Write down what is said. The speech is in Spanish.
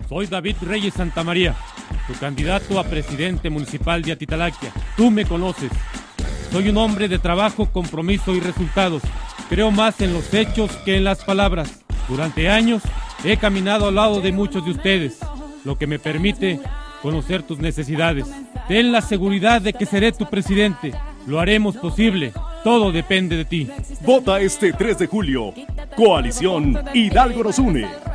Soy David Reyes Santamaría, tu candidato a presidente municipal de Atitalaquia. Tú me conoces. Soy un hombre de trabajo, compromiso y resultados. Creo más en los hechos que en las palabras. Durante años he caminado al lado de muchos de ustedes, lo que me permite conocer tus necesidades. Ten la seguridad de que seré tu presidente. Lo haremos posible. Todo depende de ti. Vota este 3 de julio. Coalición Hidalgo nos une.